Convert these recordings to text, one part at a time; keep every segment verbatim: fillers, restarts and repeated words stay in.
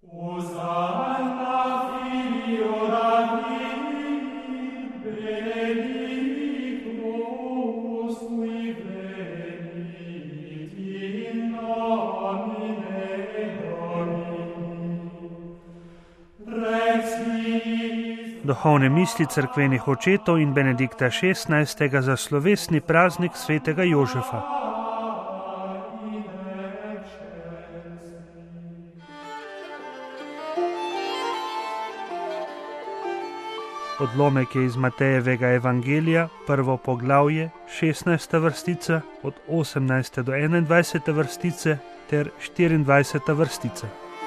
Duhovne misli cerkvenih očetov in Benedikta šestnajstega za slovesni praznik svetega Jožefa. Odlomek je iz Matejevega evangelija, prvo poglavje, šestnajsta vrstica, od osemnajste do enaindvajsete vrstice ter štiriindvajseta vrstica.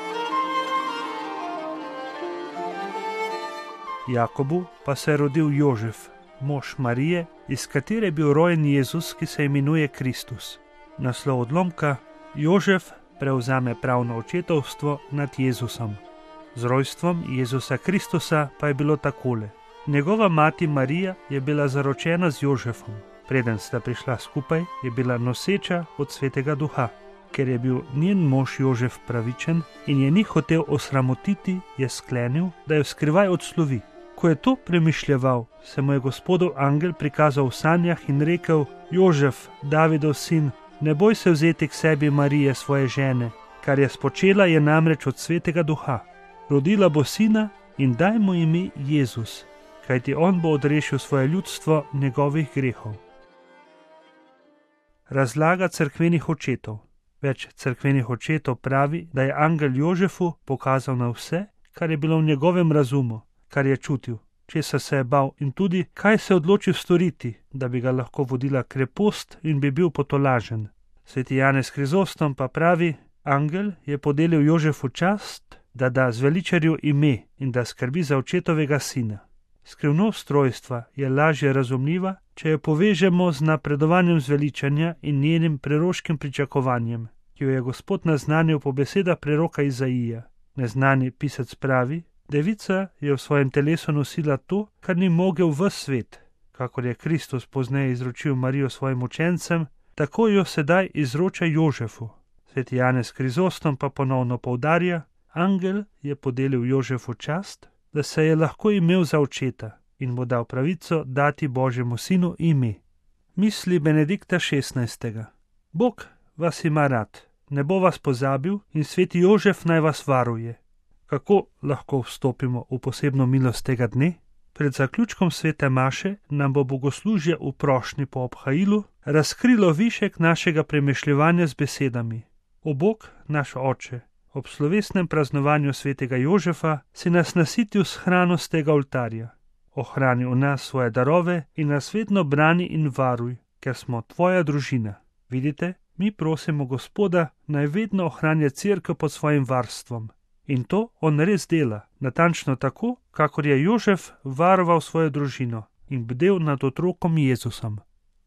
Jakobu pa se je rodil Jožef, mož Marije, iz katere je bil rojen Jezus, ki se imenuje Kristus. Naslov odlomka: Jožef prevzame pravno očetovstvo nad Jezusom. Z rojstvom Jezusa Kristusa pa je bilo takole. Njegova mati Marija je bila zaročena z Jožefom. Preden sta prišla skupaj, je bila noseča od Svetega Duha. Ker je bil njen mož Jožef pravičen in je ni hotel osramotiti, je sklenil, da jo skrivaj odslovi. Ko je to premišljeval, se mu je Gospodov angel prikazal v sanjah in rekel: Jožef, Davidov sin, ne boj se vzeti k sebi Marije, svoje žene, kar je spočela, je namreč od Svetega Duha. Rodila bo sina in daj mu ime Jezus, kajti on bo odrešil svoje ljudstvo njegovih grehov. Razlaga cerkvenih očetov. Več cerkvenih očetov pravi, da je angel Jožefu pokazal na vse, kar je bilo v njegovem razumu, kar je čutil, česa se je bal in tudi, kaj se je odločil storiti, da bi ga lahko vodila krepost in bi bil potolažen. Sveti Janez Krizostom pa pravi, angel je podelil Jožefu čast, da da zveličarju ime in da skrbi za očetovega sina. Skrivnost rojstva je lažje razumljiva, če jo povežemo z napredovanjem zveličanja in njenim preroškim pričakovanjem, ki jo je Gospod naznanil po besedah preroka Izaija. Neznani pisec pravi, devica je v svojem telesu nosila to, kar ni mogel ves svet. Kakor je Kristus pozneje izročil Marijo svojim učencem, tako jo sedaj izroča Jožefu. Sveti Janez Krizostom pa ponovno poudarja, angel je podelil Jožefu čast, da se je lahko imel za očeta in mu dal pravico dati Božjemu sinu ime. Misli Benedikta šestnajstega. Bog vas ima rad, ne bo vas pozabil in sveti Jožef naj vas varuje. Kako lahko vstopimo v posebno milost tega dne? Pred zaključkom svete maše nam bo bogoslužje v prošnji po obhajilu razkrilo višek našega premišljevanja z besedami. O Bog, naš Oče, ob slovesnem praznovanju svetega Jožefa si nas nasitil s hrano z tega oltarja. Ohrani v nas svoje darove in nas vedno brani in varuj, ker smo tvoja družina. Vidite, mi prosimo Gospoda, naj vedno ohranja cerkev pod svojim varstvom. In to on res dela, natančno tako, kakor je Jožef varoval svojo družino in bdel nad otrokom Jezusom.